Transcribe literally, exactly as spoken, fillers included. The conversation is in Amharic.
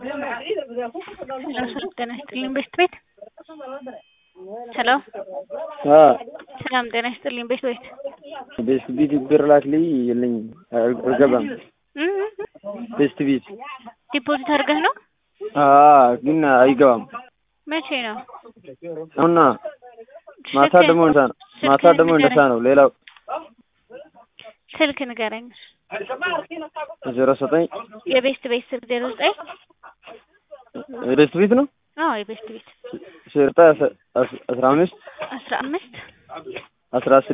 ጤና ይስጥልኝ ቤት ቤት ሄሎ ሰላም ጤና ይስጥልኝ ቤት ቤት ቤስት ቢት ብር ላክልኝ የለኝ አልገባም። ቤስት ቢት ዲፖዚት አድርገህ ነው? አዎ ግን አይገባም። መቼ ነው? አሁንና ማታ ደግሞ እንደዛ ነው። ማታ ደግሞ እንደዛ ነው። ሌላው ስልክ ንገረኝ። ዜሮ ዘጠኝ የቤስት ቤት ስልክ ዜሮ ዘጠኝ የቤስት ቤት ነው? አዎ የቤስት ቤት ሸርጣ አስራ አምስት አስራ አምስት አስራ